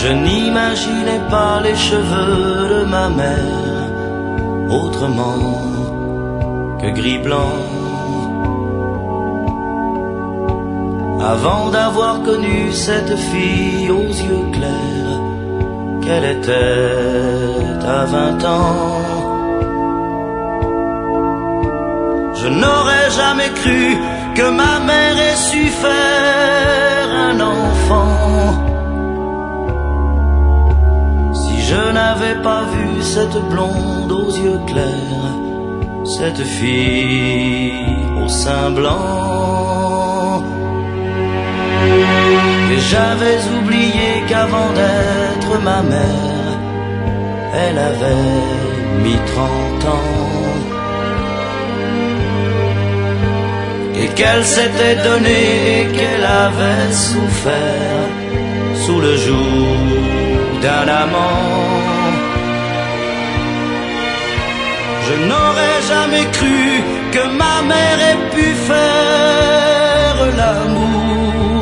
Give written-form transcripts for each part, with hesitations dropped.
Je n'imaginais pas les cheveux de ma mère autrement que gris-blanc. Avant d'avoir connu cette fille aux yeux clairs, qu'elle était à 20 ans, je n'aurais jamais cru que ma mère ait su faire un enfant. Si je n'avais pas vu cette blonde aux yeux clairs, cette fille au sein blanc. Et j'avais oublié qu'avant d'être ma mère, elle avait mis 30 ans. Et qu'elle s'était donnée et qu'elle avait souffert sous le joug d'un amant. Je n'aurais jamais cru que ma mère ait pu faire l'amour.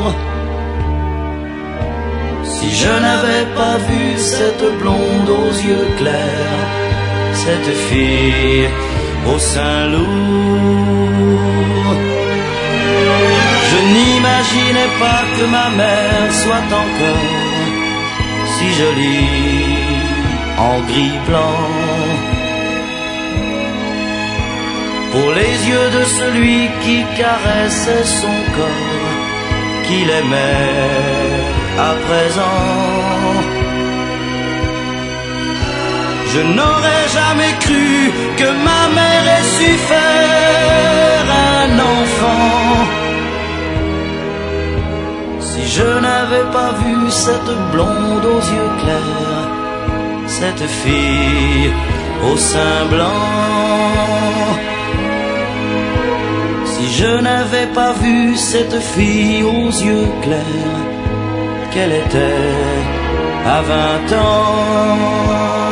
Si je n'avais pas vu cette blonde aux yeux clairs, cette fille au sein lourd. Je n'imaginais pas que ma mère soit encore si jolie en gris-blanc. Pour les yeux de celui qui caressait son corps, qu'il aimait à présent. Je n'aurais jamais cru que ma mère ait su faire un enfant. Si je n'avais pas vu cette blonde aux yeux clairs, cette fille au sein blanc. Si je n'avais pas vu cette fille aux yeux clairs, qu'elle était à 20 ans.